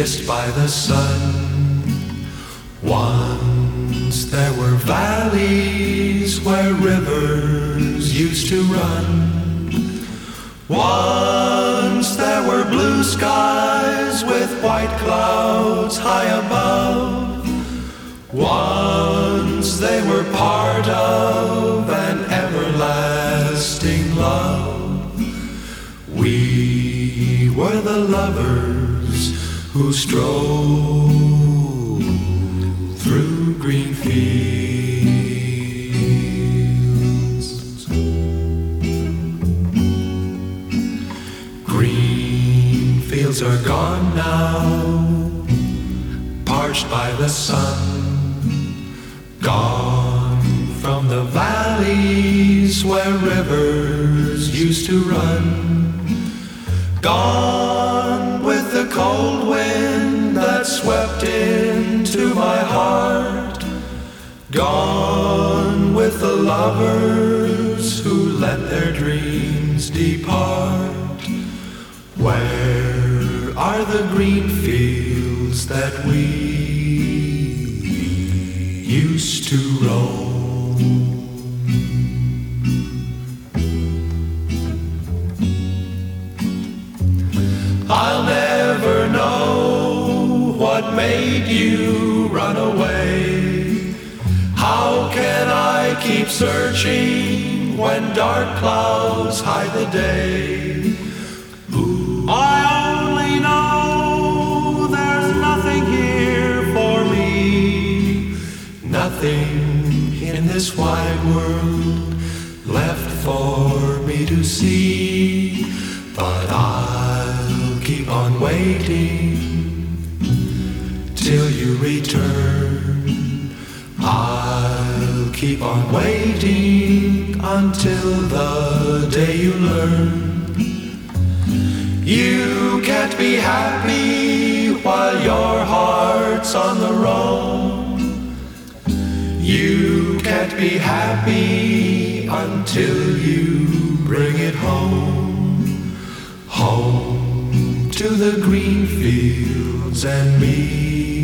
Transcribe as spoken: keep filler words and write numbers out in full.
kissed by the sun. Once there were valleys where rivers used to run. Once there were blue skies with white clouds high above. Once they were part of an everlasting love. We were the lovers who strolled through green fields. Green fields are gone now, parched by the sun. Gone from the valleys where rivers used to run. Gone with the cold wind that swept into my heart. Gone with the lovers who let their dreams depart. Where are the green fields that we used to roam? I'll never know what made you run away. How can I keep searching when dark clouds hide the day? Ooh. I only know there's nothing here for me. Nothing in this wide world left for me to see. But I'll keep on waiting till you return. I'll keep on waiting until the day you learn. You can't be happy while your heart's on the roam. You can't be happy until you bring it home. Home to the green fields and me.